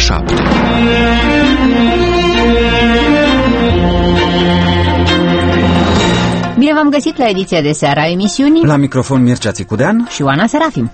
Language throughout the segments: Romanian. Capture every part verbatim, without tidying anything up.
șapte. Bine v-am găsit la ediția de seară a emisiunii. La microfon Mircea Țicudean și Oana Serafim.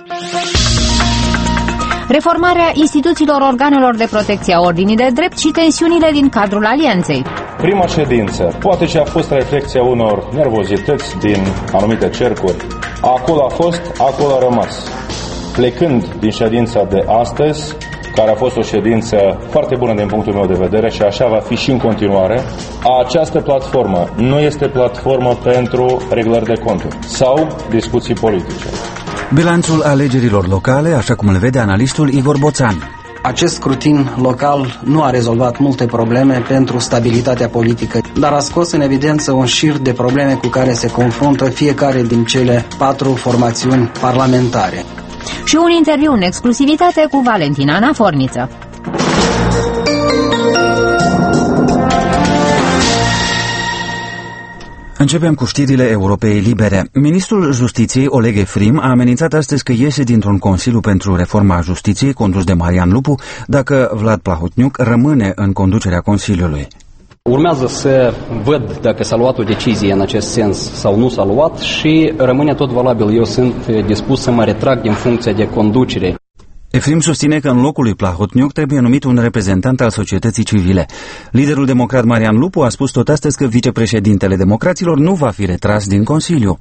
Reformarea instituțiilor organelor de protecție a ordinii de drept și tensiunile din cadrul alianței. Prima ședință, poate ce a fost reflecția unor nervozități din anumite cercuri, acolo a fost, acolo a rămas. Plecând din ședința de astăzi, care a fost o ședință foarte bună din punctul meu de vedere și așa va fi și în continuare, această platformă nu este platformă pentru reglări de conturi sau discuții politice. Bilanțul alegerilor locale, așa cum îl vede analistul Igor Boțan. Acest scrutin local nu a rezolvat multe probleme pentru stabilitatea politică, dar a scos în evidență un șir de probleme cu care se confruntă fiecare din cele patru formațiuni parlamentare. Și un interviu în exclusivitate cu Valentina Naforniță. Începem cu știrile Europei Libere. Ministrul Justiției, Oleg Efrim, a amenințat astăzi că iese dintr-un Consiliu pentru Reforma Justiției condus de Marian Lupu dacă Vlad Plahotniuc rămâne în conducerea Consiliului. Urmează să văd dacă s-a luat o decizie în acest sens sau nu s-a luat și rămâne tot valabil. Eu sunt dispus să mă retrag din funcția de conducere. Efrim susține că în locul lui Plahotniuc trebuie numit un reprezentant al societății civile. Liderul democrat Marian Lupu a spus tot astăzi că vicepreședintele democraților nu va fi retras din Consiliu.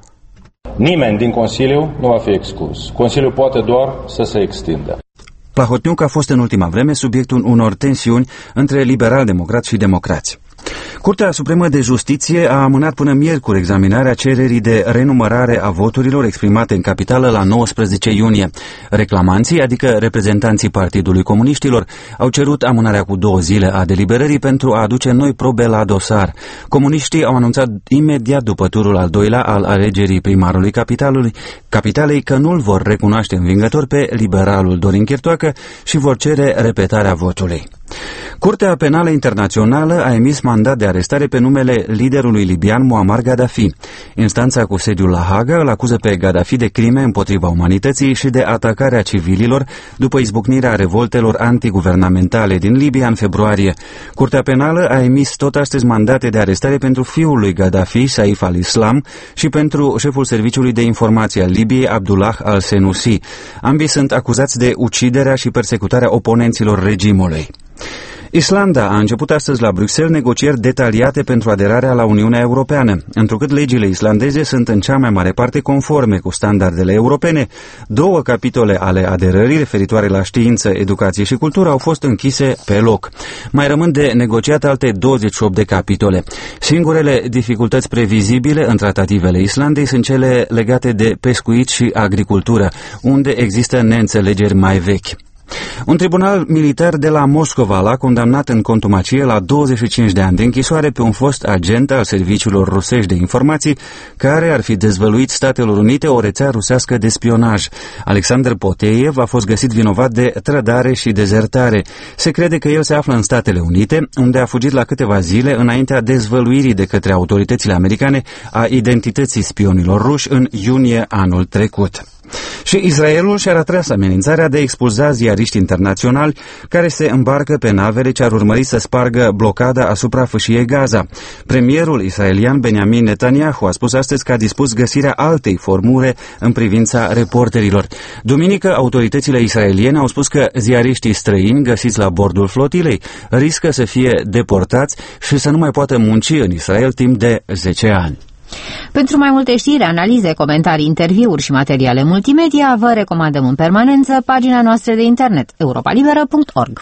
Nimeni din Consiliu nu va fi exclus. Consiliul poate doar să se extindă. Plahotniuc a fost în ultima vreme subiectul unor tensiuni între liberal-democrați și democrați. Curtea Supremă de Justiție a amânat până miercuri examinarea cererii de renumărare a voturilor exprimate în capitală la nouăsprezece iunie. Reclamanții, adică reprezentanții Partidului Comuniștilor, au cerut amânarea cu două zile a deliberării pentru a aduce noi probe la dosar. Comuniștii au anunțat imediat după turul al doilea al alegerii primarului capitalului, capitalei că nu-l vor recunoaște învingător pe liberalul Dorin Chirtoacă și vor cere repetarea votului. Curtea Penală Internațională a emis mandat de arestare pe numele liderului libian Muammar Gaddafi. Instanța cu sediul la Haga îl acuză pe Gaddafi de crime împotriva umanității și de atacarea civililor după izbucnirea revoltelor antiguvernamentale din Libia în februarie. Curtea Penală a emis tot astăzi mandate de arestare pentru fiul lui Gaddafi, Saif al-Islam, și pentru șeful Serviciului de Informație al Libiei, Abdullah al-Senussi. Ambii sunt acuzați de uciderea și persecutarea oponenților regimului. Islanda a început astăzi la Bruxelles negocieri detaliate pentru aderarea la Uniunea Europeană. Întrucât legile islandeze sunt în cea mai mare parte conforme cu standardele europene, două capitole ale aderării referitoare la știință, educație și cultură au fost închise pe loc. Mai rămân de negociat alte douăzeci și opt de capitole. Singurele dificultăți previzibile în tratativele Islandei sunt cele legate de pescuit și agricultură, unde există neînțelegeri mai vechi. Un tribunal militar de la Moscova l-a condamnat în contumacie la douăzeci și cinci de ani de închisoare pe un fost agent al serviciilor rusești de informații care ar fi dezvăluit Statelor Unite o rețea rusească de spionaj. Alexander Poteiev a fost găsit vinovat de trădare și dezertare. Se crede că el se află în Statele Unite, unde a fugit la câteva zile înaintea dezvăluirii de către autoritățile americane a identității spionilor ruși în iunie anul trecut. Și Israelul și-a retras amenințarea de a expulza ziariști internaționali care se îmbarcă pe navele ce ar urmări să spargă blocada asupra fâșiei Gaza. Premierul israelian Benjamin Netanyahu a spus astăzi că a dispus găsirea altei formule în privința reporterilor. Duminică, autoritățile israeliene au spus că ziariștii străini găsiți la bordul flotilei riscă să fie deportați și să nu mai poată munci în Israel timp de zece ani. Pentru mai multe știri, analize, comentarii, interviuri și materiale multimedia, vă recomandăm în permanență pagina noastră de internet europa liberă punct org.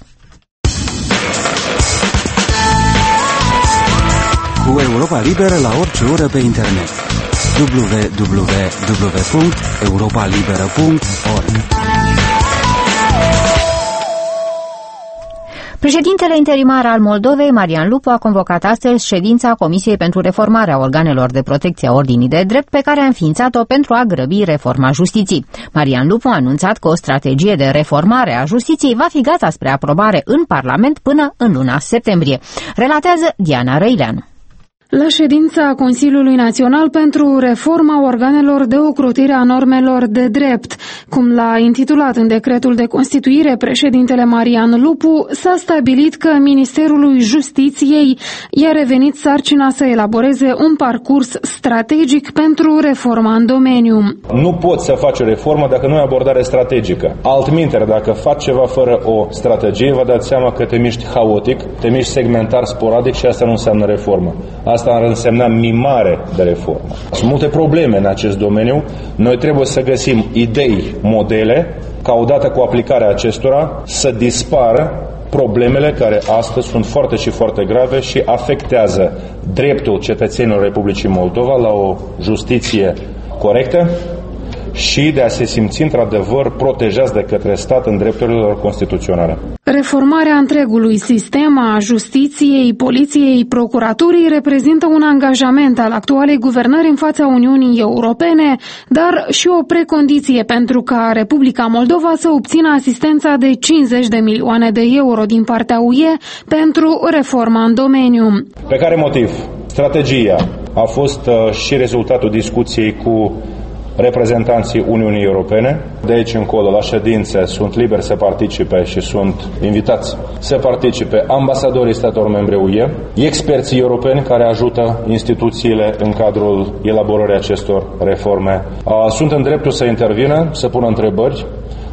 Cu Europa Liberă la orice oră pe internet. w w w punct europa liberă punct org. Președintele interimar al Moldovei, Marian Lupu, a convocat astăzi ședința Comisiei pentru Reformarea Organelor de Protecție a Ordinii de Drept, pe care a înființat-o pentru a grăbi reforma justiției. Marian Lupu a anunțat că o strategie de reformare a justiției va fi gata spre aprobare în Parlament până în luna septembrie. Relatează Diana Răileanu. La ședința Consiliului Național pentru reforma organelor de ocrotire a normelor de drept, cum l-a intitulat în decretul de constituire președintele Marian Lupu, s-a stabilit că Ministerului Justiției i-a revenit sarcina să elaboreze un parcurs strategic pentru reforma în domeniu. Nu poți să faci o reformă dacă nu ai abordare strategică. Altminteri, dacă faci ceva fără o strategie, vă dați seama că te miști haotic, te miști segmentar, sporadic și asta nu înseamnă reformă. Asta ar însemna mimare de reformă. Sunt multe probleme în acest domeniu. Noi trebuie să găsim idei, modele, ca odată cu aplicarea acestora să dispară problemele care astăzi sunt foarte și foarte grave și afectează dreptul cetățenilor Republicii Moldova la o justiție corectă și de a se simți într-adevăr protejați de către stat în drepturile lor constituționale. Reformarea întregului sistem a justiției, poliției, procuraturii reprezintă un angajament al actualei guvernări în fața Uniunii Europene, dar și o precondiție pentru ca Republica Moldova să obțină asistența de cincizeci de milioane de euro din partea U E pentru reforma în domeniu. Pe care motiv? Strategia a fost uh, și rezultatul discuției cu reprezentanții Uniunii Europene. De aici încolo, la ședințe, sunt liberi să participe și sunt invitați să participe ambasadorii statelor membre U E, experții europeni care ajută instituțiile în cadrul elaborării acestor reforme. Sunt în dreptul să intervină, să pună întrebări.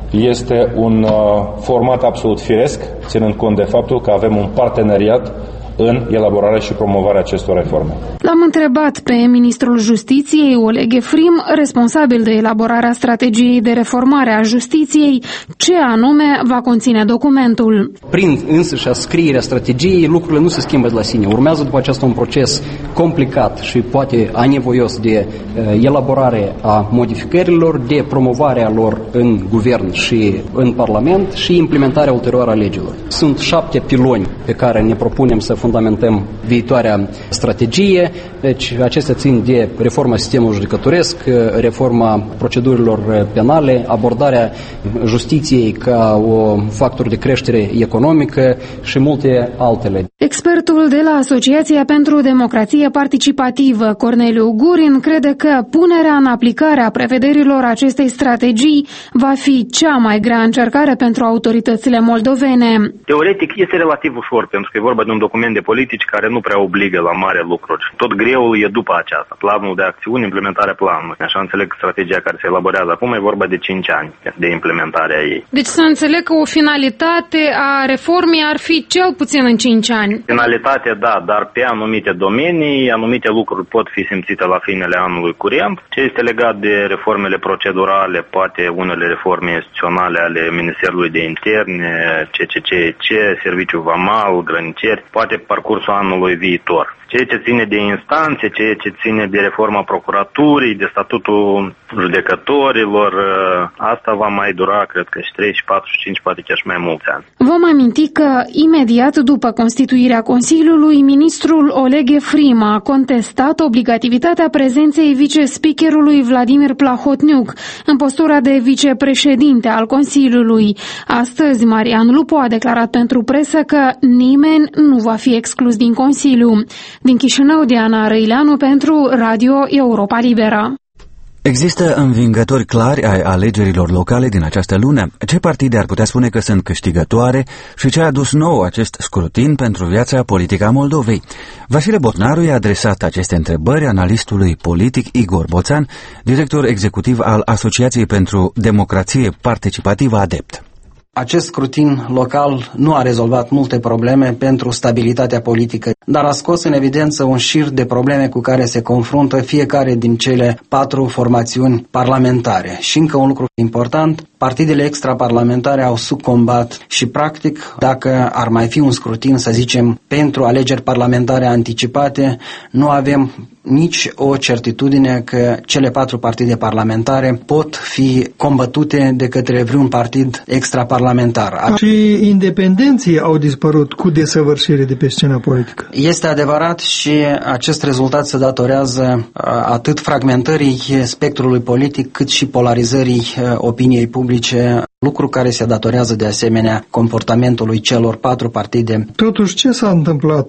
Este un format absolut firesc, ținând cont de faptul că avem un parteneriat în elaborarea și promovarea acestor reforme. L-am întrebat pe ministrul Justiției, Oleg Efrim, responsabil de elaborarea strategiei de reformare a justiției, ce anume va conține documentul. Prin însăși scrierea strategiei, lucrurile nu se schimbă de la sine. Urmează după aceasta un proces complicat și poate anevoios de uh, elaborare a modificărilor, de promovarea lor în guvern și în Parlament și implementarea ulterioară a legilor. Sunt șapte piloni pe care ne propunem să fundamentăm viitoarea strategie. Deci acestea țin de reforma sistemului judecătoresc, reforma procedurilor penale, abordarea justiției ca un factor de creștere economică și multe altele. Expertul de la Asociația pentru Democrație Participativă, Corneliu Gurin, crede că punerea în aplicare a prevederilor acestei strategii va fi cea mai grea încercare pentru autoritățile moldovene. Teoretic este relativ ușor, pentru că e vorba de un document de politici care nu prea obligă la mare lucruri. Tot greul e după aceasta, planul de acțiuni, implementarea planului. Așa înțeleg că strategia care se elaborează acum e vorba de cinci ani de implementarea ei. Deci să înțeleg că o finalitate a reformei ar fi cel puțin în cinci ani. Finalitate, da, dar pe anumite domenii, anumite lucruri pot fi simțite la finele anului curent. Ce este legat de reformele procedurale, poate unele reforme instituționale ale Ministerului de Interne, C C C C, Serviciul Vamal, grăniceri, poate parcursul anului viitor. Ceea ce ține de instanțe, ceea ce ține de reforma procuraturii, de statutul judecătorilor, asta va mai dura, cred că și trei, și patru, și cinci, poate chiar și mai mulți ani. Vom aminti că, imediat după constituirea Consiliului, ministrul Oleg Efrim a contestat obligativitatea prezenței vice-speakerului Vladimir Plahotniuc în postura de vicepreședinte al Consiliului. Astăzi, Marian Lupu a declarat pentru presă că nimeni nu va fi exclus din Consiliu. Din Chișinău, Diana Răileanu pentru Radio Europa Liberă. Există învingători clari ai alegerilor locale din această lună? Ce partide ar putea spune că sunt câștigătoare și ce a adus nou acest scrutin pentru viața politică a Moldovei? Vasile Botnaru i-a adresat aceste întrebări analistului politic Igor Boțan, director executiv al Asociației pentru Democrație Participativă ADEPT. Acest scrutin local nu a rezolvat multe probleme pentru stabilitatea politică, dar a scos în evidență un șir de probleme cu care se confruntă fiecare din cele patru formațiuni parlamentare. Și încă un lucru important, partidele extraparlamentare au succombat și, practic, dacă ar mai fi un scrutin, să zicem, pentru alegeri parlamentare anticipate, nu avem nici o certitudine că cele patru partide parlamentare pot fi combătute de către vreun partid extraparlamentar. Și independenții au dispărut cu desăvârșire de pe scena politică. Este adevărat și acest rezultat se datorează atât fragmentării spectrului politic, cât și polarizării opiniei publice, lucru care se datorează de asemenea comportamentului celor patru partide. Totuși, ce s-a întâmplat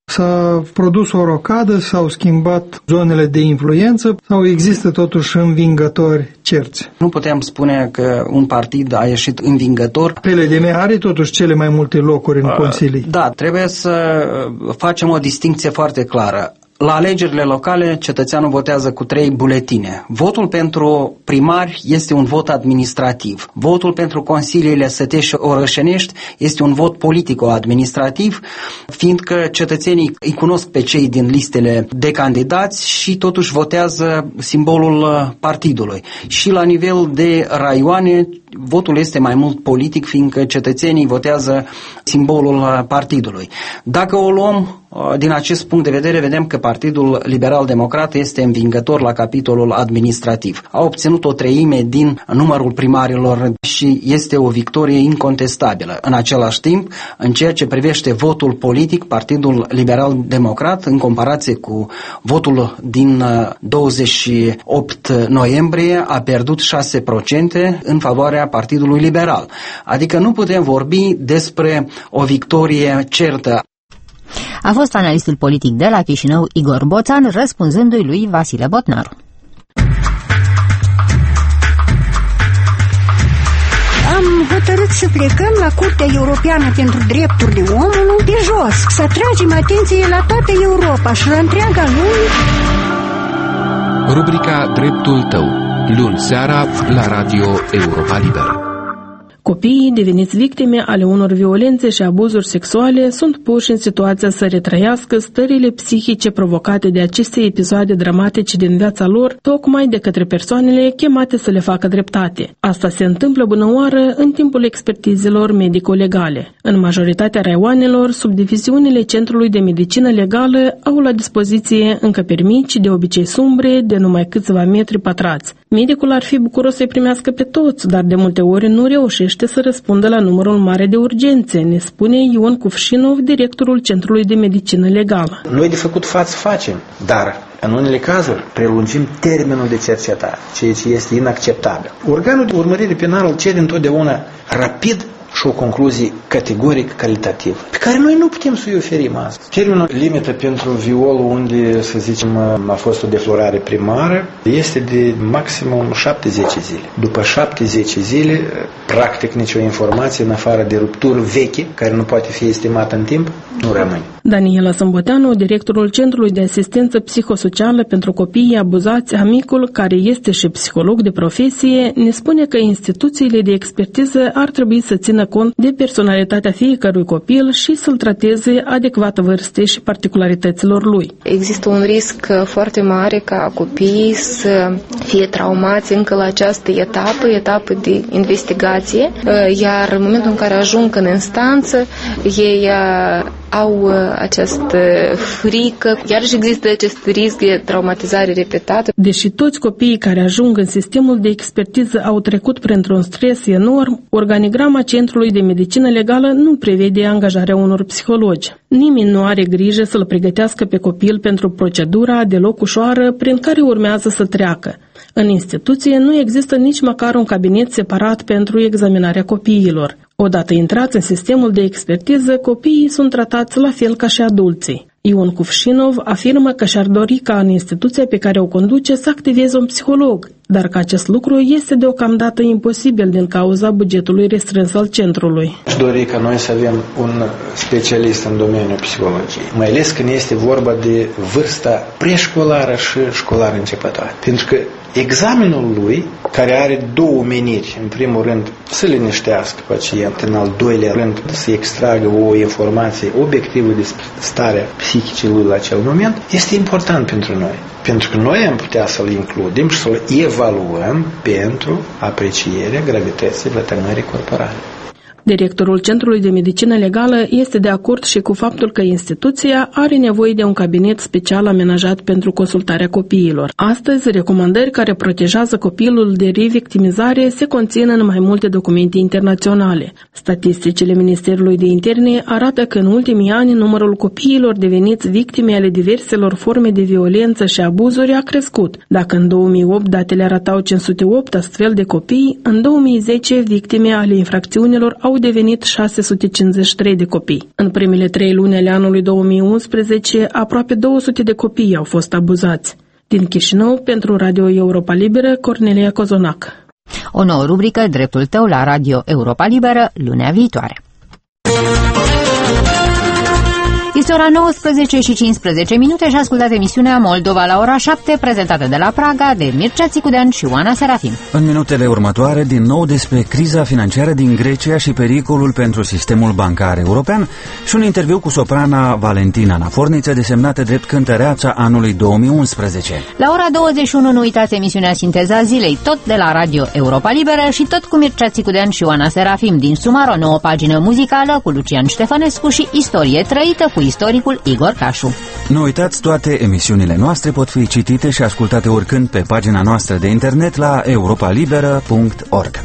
S-a produs o rocadă, s-au schimbat zonele de influență sau există totuși învingători cerți? Nu putem spune că un partid a ieșit învingător. P L D M are totuși cele mai multe locuri în consilii. Da, trebuie să facem o distincție foarte clară. La alegerile locale, cetățeanul votează cu trei buletine. Votul pentru primari este un vot administrativ. Votul pentru consiliile sătești și orășenești este un vot politico-administrativ, fiindcă cetățenii îi cunosc pe cei din listele de candidați și totuși votează simbolul partidului. Și la nivel de raioane, votul este mai mult politic, fiindcă cetățenii votează simbolul partidului. Dacă o luăm din acest punct de vedere, vedem că Partidul Liberal-Democrat este învingător la capitolul administrativ. A obținut o treime din numărul primarilor și este o victorie incontestabilă. În același timp, în ceea ce privește votul politic, Partidul Liberal-Democrat, în comparație cu votul din douăzeci și opt noiembrie, a pierdut șase la sută în favoarea Partidului Liberal. Adică nu putem vorbi despre o victorie certă. A fost analistul politic de la Chișinău, Igor Boțan, răspunzându-i lui Vasile Botnaru. Am hotărât să plecăm la Curtea Europeană pentru Drepturile Omului pe jos, să atragem atenție la toată Europa și la întreaga lume. Rubrica Dreptul tău, luni seara la Radio Europa Liberă. Copiii deveniți victime ale unor violențe și abuzuri sexuale sunt puși în situația să retrăiască stările psihice provocate de aceste episoade dramatice din viața lor, tocmai de către persoanele chemate să le facă dreptate. Asta se întâmplă bunăoară în timpul expertizelor medico-legale. În majoritatea raioanelor, subdiviziunile Centrului de Medicină Legală au la dispoziție încăperi mici, de obicei sumbre, de numai câțiva metri pătrați. Medicul ar fi bucuros să-i primească pe toți, dar de multe ori nu reușește să răspundă la numărul mare de urgențe, ne spune Ion Cufșinov, directorul Centrului de Medicină Legală. Noi de făcut față facem, dar în unele cazuri prelungim termenul de cercetare, ceea ce este inacceptabil. Organul de urmărire penală cere întotdeauna rapid și o concluzie categoric calitativă, pe care noi nu putem să-i oferim astăzi. Termenul limită pentru viol, unde, să zicem, a fost o deflorare primară, este de maximum șaptezeci zile. După șaptezeci zile, practic nicio informație, în afară de rupturi veche, care nu poate fi estimată în timp, nu rămâne. Daniela Sâmboteanu, directorul Centrului de Asistență Psihosocială pentru Copiii Abuzați, amicul, care este și psiholog de profesie, ne spune că instituțiile de expertiză ar trebui să țină cont de personalitatea fiecărui copil și să-l trateze adecvat vârstei și particularităților lui. Există un risc foarte mare ca copiii să fie traumați încă la această etapă, etapă de investigație, iar în momentul în care ajung în instanță, ei au această frică, iar și există acest risc de traumatizare repetată. Deși toți copiii care ajung în sistemul de expertiză au trecut printr-un stres enorm, organigrama Centrului de Medicină Legală nu prevede angajarea unor psihologi. Nimeni nu are grijă să-l pregătească pe copil pentru procedura deloc ușoară prin care urmează să treacă. În instituție nu există nici măcar un cabinet separat pentru examinarea copiilor. Odată intrați în sistemul de expertiză, copiii sunt tratați la fel ca și adulții. Ion Cufșinov afirmă că și-ar dori ca în instituția pe care o conduce să activeze un psiholog, dar că acest lucru este deocamdată imposibil din cauza bugetului restrâns al centrului. Aș dori ca noi să avem un specialist în domeniul psihologiei, mai ales când este vorba de vârsta preșcolară și școlară începătoare. Pentru că examenul lui, care are două meniri, în primul rând să liniștească pacient, în al doilea rând să extragă o informație obiectivă despre starea psihică lui la acel moment, este important pentru noi. Pentru că noi am putea să-l includem și să-l evaluăm pentru aprecierea gravității vătămării corporale. Directorul Centrului de Medicină Legală este de acord și cu faptul că instituția are nevoie de un cabinet special amenajat pentru consultarea copiilor. Astăzi, recomandări care protejează copilul de revictimizare se conțin în mai multe documente internaționale. Statisticile Ministerului de Interne arată că în ultimii ani numărul copiilor deveniți victime ale diverselor forme de violență și abuzuri a crescut. Dacă în două mii opt datele arătau cinci sute opt astfel de copii, în două mii zece victime ale infracțiunilor au au devenit șase sute cincizeci și trei de copii. În primele trei luni ale anului două mii unsprezece, aproape două sute de copii au fost abuzați. Din Chișinău, pentru Radio Europa Liberă, Cornelia Cozonac. O nouă rubrică, Dreptul tău, la Radio Europa Liberă, lunea viitoare. Este ora nouăsprezece și cincisprezece minute și ascultați emisiunea Moldova la ora șapte, prezentată de la Praga de Mircea Țicudean și Oana Serafim. În minutele următoare, din nou despre criza financiară din Grecia și pericolul pentru sistemul bancar european și un interviu cu soprana Valentina Naforniță, desemnată drept cântăreața anului două mii unsprezece. La ora douăzeci și unu nu uitați emisiunea Sinteza Zilei, tot de la Radio Europa Liberă și tot cu Mircea Țicudean și Oana Serafim. Din Sumar, o nouă pagină muzicală cu Lucian Ștefănescu și istorie trăită cu istoricul Igor Cașu. Nu uitați, toate emisiunile noastre pot fi citite și ascultate oricând pe pagina noastră de internet la europalibera punct org.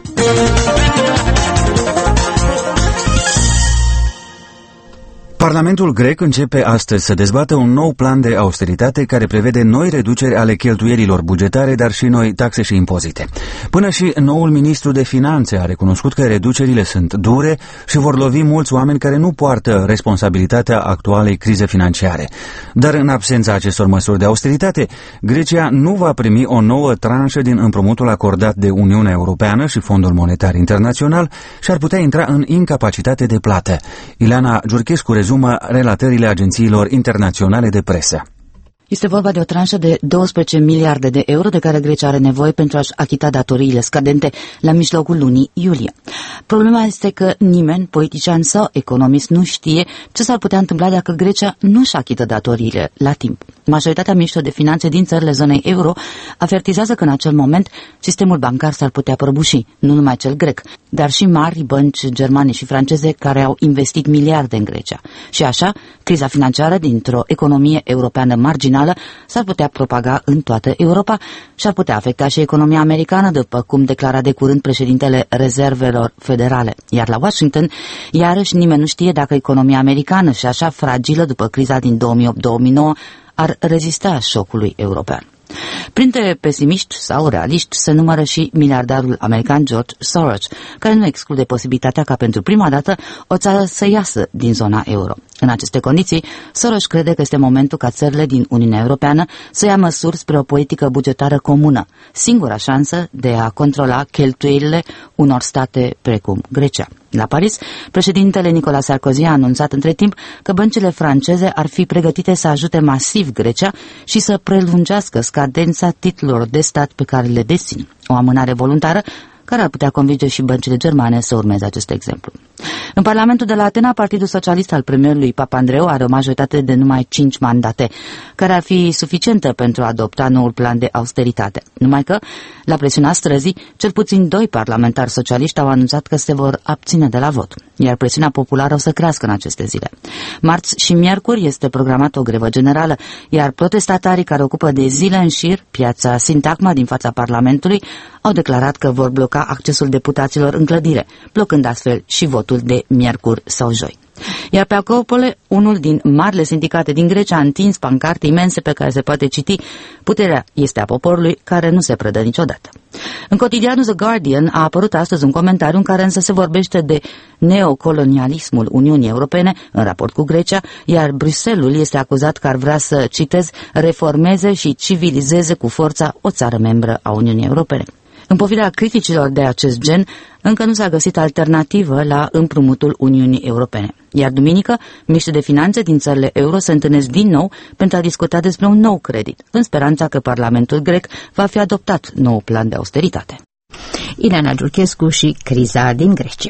Parlamentul grec începe astăzi să dezbată un nou plan de austeritate care prevede noi reduceri ale cheltuielilor bugetare, dar și noi taxe și impozite. Până și noul ministru de finanțe a recunoscut că reducerile sunt dure și vor lovi mulți oameni care nu poartă responsabilitatea actualei crize financiare. Dar în absența acestor măsuri de austeritate, Grecia nu va primi o nouă tranșă din împrumutul acordat de Uniunea Europeană și Fondul Monetar Internațional și ar putea intra în incapacitate de plată. Ileana Giurchescu rezumă relatările agențiilor internaționale de presă. Este vorba de o tranșă de douăsprezece miliarde de euro de care Grecia are nevoie pentru a-și achita datoriile scădente la mijlocul lunii iulie. Problema este că nimeni, politician sau economist, nu știe ce s-ar putea întâmpla dacă Grecia nu-și achită datoriile la timp. Majoritatea miniștrilor de finanțe din țările zonei euro avertizează că în acel moment sistemul bancar s-ar putea prăbuși, nu numai cel grec, dar și mari bănci germane și franceze care au investit miliarde în Grecia. Și așa, criza financiară dintr-o economie europeană marginală s-ar putea propaga în toată Europa și ar putea afecta și economia americană, după cum declara de curând președintele Rezervelor Federale. Iar la Washington, iarăși nimeni nu știe dacă economia americană, și așa fragilă după criza din două mii opt două mii nouă, ar rezista șocului european. Printre pesimiști sau realiști se numără și miliardarul american George Soros, care nu exclude posibilitatea ca pentru prima dată o țară să iasă din zona euro. În aceste condiții, Soros crede că este momentul ca țările din Uniunea Europeană să ia măsuri spre o politică bugetară comună, singura șansă de a controla cheltuielile unor state precum Grecia. La Paris, președintele Nicolas Sarkozy a anunțat între timp că băncile franceze ar fi pregătite să ajute masiv Grecia și să prelungească scadența titlurilor de stat pe care le dețin. O amânare voluntară care ar putea convinge și băncile germane să urmeze acest exemplu. În Parlamentul de la Atena, Partidul Socialist al premierului Papandreou are o majoritate de numai cinci mandate, care ar fi suficientă pentru a adopta noul plan de austeritate. Numai că, la presiunea străzii, cel puțin doi parlamentari socialiști au anunțat că se vor abține de la vot, iar presiunea populară o să crească în aceste zile. Marți și miercuri este programată o grevă generală, iar protestatarii care ocupă de zile în șir piața Sintagma din fața Parlamentului au declarat că vor bloca accesul deputaților în clădire, blocând astfel și votul de miercuri sau joi. Iar pe Acropole, unul din marile sindicate din Grecia a întins pancarte imense pe care se poate citi: puterea este a poporului, care nu se predă niciodată. În cotidianul The Guardian a apărut astăzi un comentariu în care însă se vorbește de neocolonialismul Uniunii Europene în raport cu Grecia, iar Bruxelles este acuzat că ar vrea să, citez, reformeze și civilizeze cu forța o țară membră a Uniunii Europene. În pofida criticilor de acest gen, încă nu s-a găsit alternativă la împrumutul Uniunii Europene. Iar duminică, miniștrii de finanțe din țările euro se întâlnesc din nou pentru a discuta despre un nou credit, în speranța că Parlamentul grec va fi adoptat nou plan de austeritate. Ileana Giurchescu și criza din Grecia.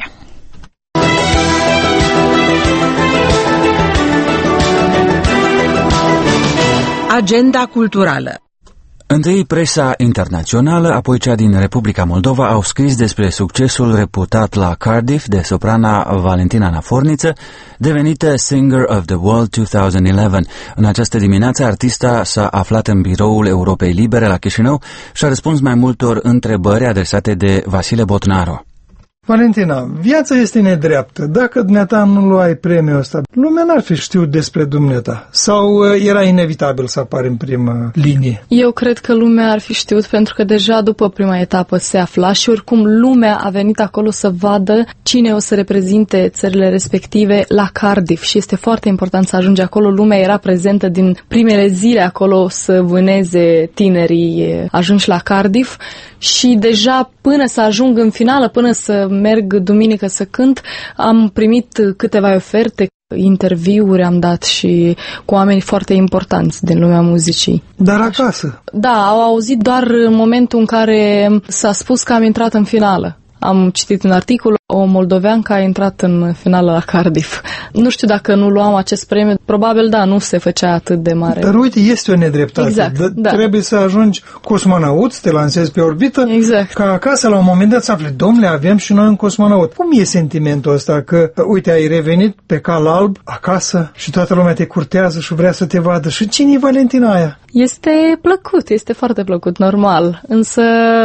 Agenda culturală. Întâi presa internațională, apoi cea din Republica Moldova au scris despre succesul reputat la Cardiff de soprana Valentina Naforniță, devenită Singer of the World două mii unsprezece. În această dimineață, artista s-a aflat în biroul Europei Libere la Chișinău și a răspuns mai multor întrebări adresate de Vasile Botnaru. Valentina, viața este nedreaptă. Dacă dumneata nu luai premiul ăsta, lumea n-ar fi știut despre dumneata. Sau era inevitabil să apari în primă linie? Eu cred că lumea ar fi știut, pentru că deja după prima etapă se afla și oricum lumea a venit acolo să vadă cine o să reprezinte țările respective la Cardiff și este foarte important să ajungi acolo. Lumea era prezentă din primele zile acolo să vâneze tinerii ajunși la Cardiff și deja până să ajung în finală, până să merg duminică să cânt, am primit câteva oferte, interviuri am dat și cu oameni foarte importanți din lumea muzicii. Dar acasă? Da, au auzit doar în momentul în care s-a spus că am intrat în finală. Am citit un articol, o moldoveancă a intrat în finală la Cardiff. Nu știu dacă nu luam acest premiu, probabil da, nu se făcea atât de mare. Dar uite, este o nedreptate. Exact, D- da. Trebuie să ajungi cosmonaut, să te lansezi pe orbită, exact. Ca acasă la un moment dat să afli, domnule, avem și noi un cosmonaut. Cum e sentimentul ăsta că, uite, ai revenit pe cal alb acasă și toată lumea te curtează și vrea să te vadă? Și cine e Valentina aia? Este plăcut, este foarte plăcut, normal. Însă,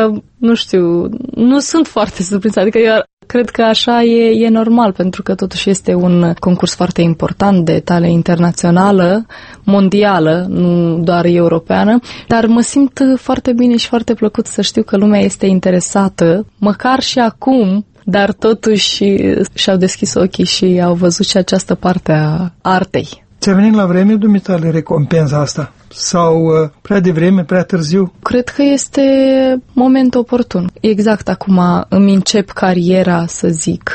nu știu, nu sunt foarte surprinsă. Adică eu cred că așa e, e normal, pentru că totuși este un concurs foarte important de tale internațională, mondială, nu doar europeană. Dar mă simt foarte bine și foarte plăcut să știu că lumea este interesată, măcar și acum, dar totuși și-au deschis ochii și au văzut și această parte a artei. Ți-a venit la vreme, dumitale, recompensa asta? Sau uh, prea devreme, prea târziu? Cred că este moment oportun. Exact acum îmi încep cariera, să zic,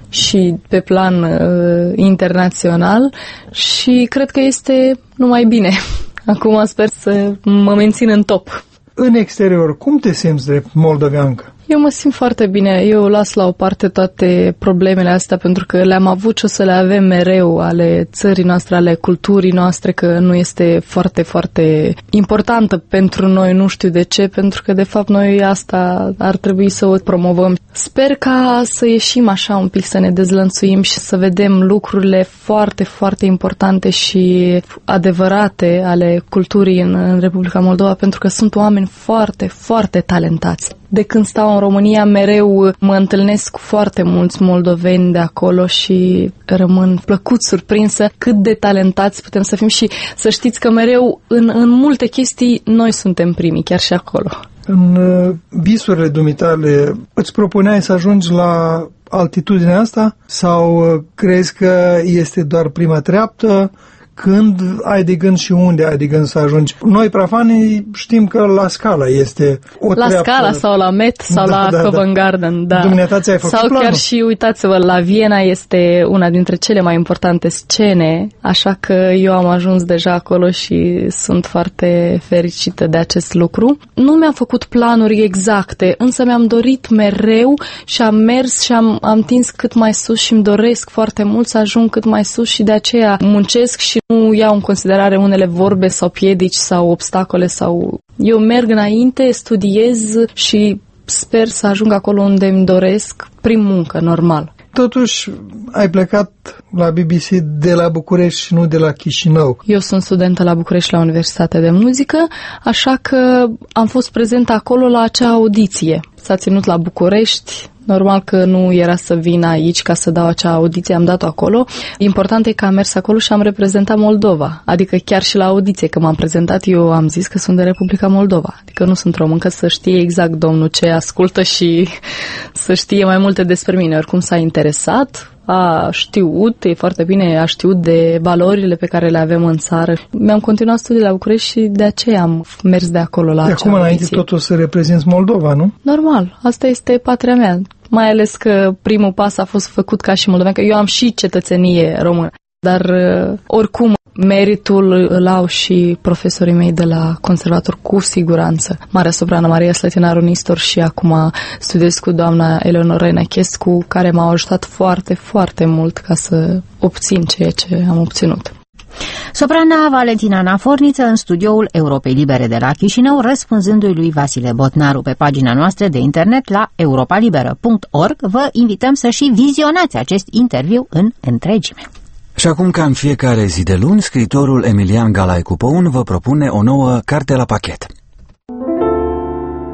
și pe plan uh, internațional și cred că este numai bine. Acum sper să mă mențin în top. În exterior, cum te simți drept moldoveancă? Eu mă simt foarte bine. Eu las la o parte toate problemele astea pentru că le-am avut și o să le avem mereu, ale țării noastre, ale culturii noastre, că nu este foarte, foarte importantă pentru noi, nu știu de ce, pentru că de fapt noi asta ar trebui să o promovăm. Sper ca să ieșim așa un pic, să ne dezlănțuim și să vedem lucrurile foarte, foarte importante și adevărate ale culturii în, în Republica Moldova, pentru că sunt oameni foarte, foarte talentați. De când stau în România, mereu mă întâlnesc cu foarte mulți moldoveni de acolo și rămân plăcut surprinsă cât de talentați putem să fim și să știți că mereu în, în multe chestii noi suntem primii, chiar și acolo. În visurile dumitale îți propuneai să ajungi la altitudinea asta sau crezi că este doar prima treaptă? Când ai de gând și unde ai de gând să ajungi? Noi, prafanii, știm că la Scala este o la treaptă. La Scala sau la Met sau da, la da, Covent da. Garden, da. Dumneata ți-ai făcut sau planul? Chiar și, uitați-vă, la Viena este una dintre cele mai importante scene, așa că eu am ajuns deja acolo și sunt foarte fericită de acest lucru. Nu mi-am făcut planuri exacte, însă mi-am dorit mereu și am mers și am, am tins cât mai sus și îmi doresc foarte mult să ajung cât mai sus și de aceea muncesc și nu iau în considerare unele vorbe sau piedici sau obstacole sau... Eu merg înainte, studiez și sper să ajung acolo unde îmi doresc prin muncă, normal. Totuși, ai plecat la B B C de la București și nu de la Chișinău. Eu sunt studentă la București la Universitatea de Muzică, așa că am fost prezentă acolo la acea audiție. S-a ținut la București. Normal că nu era să vin aici ca să dau acea audiție, am dat-o acolo. Important e că am mers acolo și am reprezentat Moldova. Adică chiar și la audiție, că m-am prezentat, eu am zis că sunt de Republica Moldova. Adică nu sunt româncă, să știe exact domnul ce ascultă și să știe mai multe despre mine. Oricum s-a interesat, a știut, e foarte bine, a știut de valorile pe care le avem în țară. Mi-am continuat studiile la București și de aceea am mers de acolo la de acea acum audiție. înainte totul să reprezinți Moldova, nu? Normal, asta este patria mea. Mai ales că primul pas a fost făcut ca și moldovean, că eu am și cetățenie română. Dar oricum meritul îl au și profesorii mei de la conservator, cu siguranță. Marea soprană Maria Slătinaru Nistor și acum studiez cu doamna Eleonora Enachescu, care m-au ajutat foarte, foarte mult ca să obțin ceea ce am obținut. Soprana Valentina Naforniță în studioul Europei Libere de la Chișinău, răspunzându-i lui Vasile Botnaru. Pe pagina noastră de internet la europa liberă punct org vă invităm să și vizionați acest interviu în întregime. Și acum, ca în fiecare zi de luni, scriitorul Emilian Galaicu Păun vă propune o nouă carte la pachet.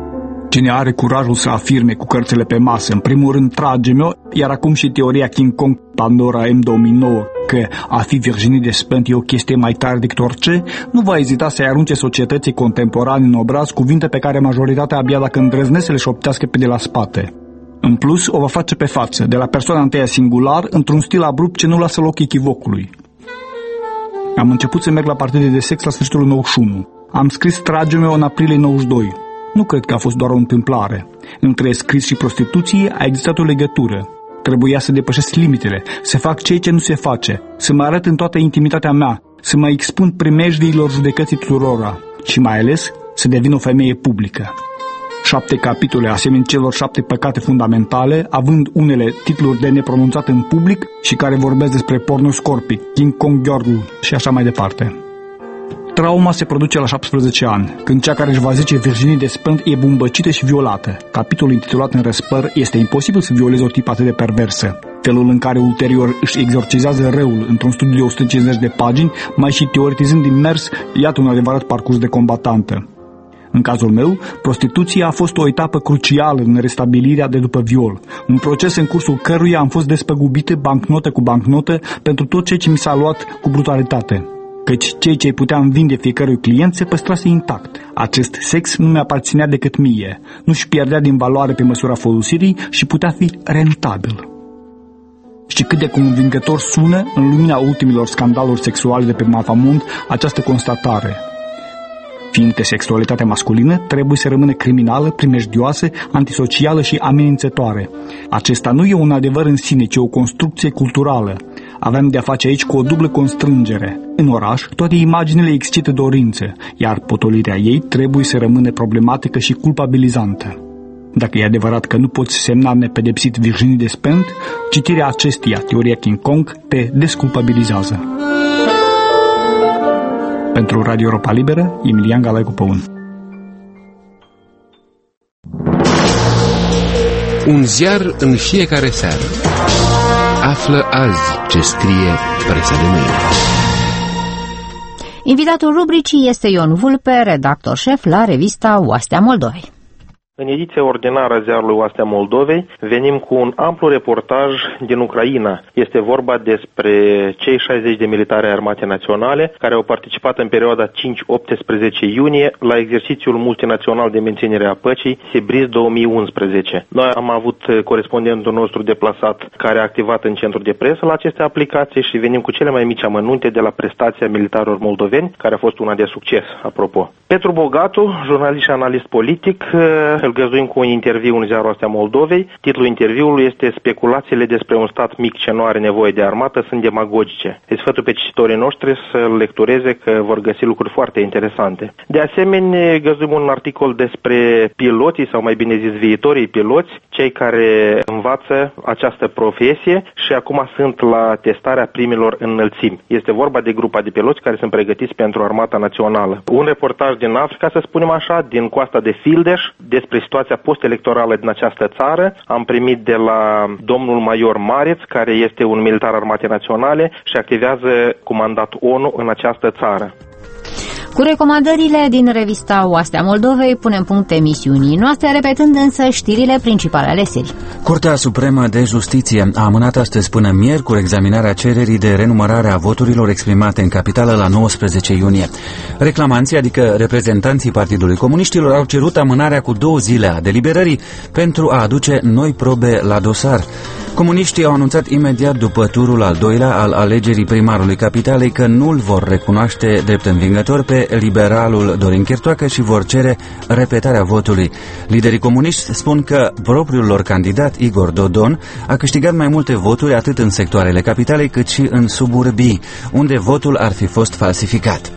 Cine are curajul să afirme cu cărțile pe masă, în primul rând trage-mi-o, iar acum și teoria King Kong Pandora M două mii nouă, că a fi Virginie Despentes e o chestie mai tare decât orice, nu va ezita să-i arunce societății contemporane în obraz cuvinte pe care majoritatea abia dacă îndrăznesc să le șoptească pe de la spate. În plus, o va face pe față, de la persoana întâia singular, într-un stil abrupt ce nu lasă loc echivocului. Am început să merg la partide de sex la sfârșitul nouăzeci și unu. Am scris Trage-mi-o în aprilie nouăzeci și doi. Nu cred că a fost doar o întâmplare. Între scris și prostituție a existat o legătură. Trebuia să depășesc limitele, să fac ceea ce nu se face, să mă arăt în toată intimitatea mea, să mă expun primejdiilor judecății tuturora și mai ales să devin o femeie publică. Șapte capitole asemenea celor șapte păcate fundamentale, având unele titluri de nepronunțat în public și care vorbesc despre pornoscorpii, King Kong Girl și așa mai departe. Trauma se produce la șaptesprezece ani, când cea care își va zice Virginie Despentes e bumbăcită și violată. Capitolul intitulat în răspăr Este imposibil să violezi o tipă atât de perversă. Felul în care ulterior își exorcizează răul într-un studiu de o sută cincizeci de pagini, mai și teoretizând din mers, iată un adevărat parcurs de combatantă. În cazul meu, prostituția a fost o etapă crucială în restabilirea de după viol, un proces în cursul căruia am fost despăgubită bancnotă cu bancnotă pentru tot ceea ce mi s-a luat cu brutalitate. Căci ceea ce îi puteam vinde fiecărui client se păstrase intact. Acest sex nu mi-aparținea decât mie, nu-și pierdea din valoare pe măsura folosirii și putea fi rentabil. Și cât de convingător sună, în lumina ultimilor scandaluri sexuale de pe Mapamond, această constatare. Fiindcă sexualitatea masculină trebuie să rămână criminală, primejdioasă, antisocială și amenințătoare. Acesta nu e un adevăr în sine, ci o construcție culturală. Avem de-a face aici cu o dublă constrângere. În oraș, toate imaginile excită dorință, iar potolirea ei trebuie să rămână problematică și culpabilizantă. Dacă e adevărat că nu poți semna nepedepsit Virginie Despentes, citirea acesteia, teoria King Kong, te desculpabilizează. Pentru Radio Europa Liberă, Emilian Galaicu Păun. Un ziar în fiecare seară. Află azi ce scrie presa de mâine. Invitatul rubricii este Ion Vulpe, redactor șef la revista Oastea Moldovei. În ediția ordinară a ziarului Oastea Moldovei venim cu un amplu reportaj din Ucraina. Este vorba despre cei șaizeci de militari armate naționale care au participat în perioada cinci optsprezece iunie la exercițiul multinațional de menținere a păcii Sibriz două mii unsprezece. Noi am avut corespondentul nostru deplasat care a activat în centrul de presă la aceste aplicații și venim cu cele mai mici amănunte de la prestația militarilor moldoveni, care a fost una de succes, apropo. Petru Bogatu, jurnalist și analist politic, îl găzduim cu un interviu în ziarul Oastea Moldovei. Titlul interviului este Speculațiile despre un stat mic ce nu are nevoie de armată sunt demagogice. Îi sfătul pe cititorii noștri să-l lectureze că vor găsi lucruri foarte interesante. De asemenea, găzduim un articol despre piloții, sau mai bine zis viitorii piloți, cei care învață această profesie și acum sunt la testarea primilor înălțimi. Este vorba de grupa de piloți care sunt pregătiți pentru Armata Națională. Un reportaj din Africa, să spunem așa, din coasta de Fildeș, despre situația post-electorală din această țară. Am primit de la domnul major Mareț, care este un militar Armatei Naționale și activează cu mandat O N U în această țară. Cu recomandările din revista Oastea Moldovei punem punct emisiunii noastre, repetând însă știrile principale ale serii. Curtea Supremă de Justiție a amânat astăzi până miercuri examinarea cererii de renumărare a voturilor exprimate în capitală la nouăsprezece iunie. Reclamanții, adică reprezentanții Partidului Comuniștilor, au cerut amânarea cu două zile a deliberării pentru a aduce noi probe la dosar. Comuniștii au anunțat imediat după turul al doilea al alegerii primarului capitalei că nu-l vor recunoaște drept învingător pe liberalul Dorin Chirtoacă și vor cere repetarea votului. Liderii comuniști spun că propriul lor candidat, Igor Dodon, a câștigat mai multe voturi atât în sectoarele capitalei cât și în suburbii, unde votul ar fi fost falsificat.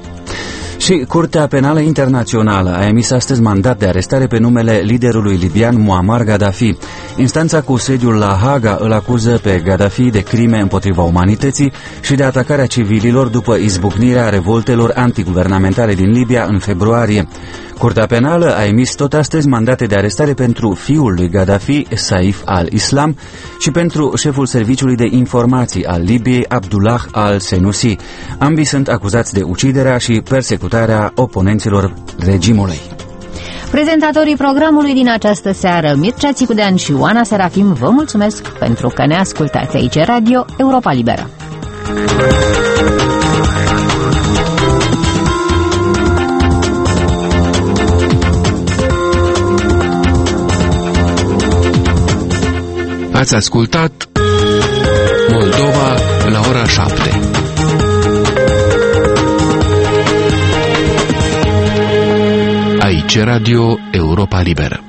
Și Curtea Penală Internațională a emis astăzi mandat de arestare pe numele liderului libian Muammar Gaddafi. Instanța cu sediul la Haga îl acuză pe Gaddafi de crime împotriva umanității și de atacarea civililor după izbucnirea revoltelor antiguvernamentale din Libia în februarie. Curtea Penală a emis tot astăzi mandate de arestare pentru fiul lui Gaddafi, Saif al-Islam, și pentru șeful serviciului de informații al Libiei, Abdullah al-Senussi. Ambii sunt acuzați de uciderea și persecutarea oponenților regimului. Prezentatorii programului din această seară, Mircea Țicudean și Oana Serafim, vă mulțumesc pentru că ne ascultați aici Radio Europa Liberă. Ați ascultat Moldova la ora șapte. Aici Radio Europa Liberă.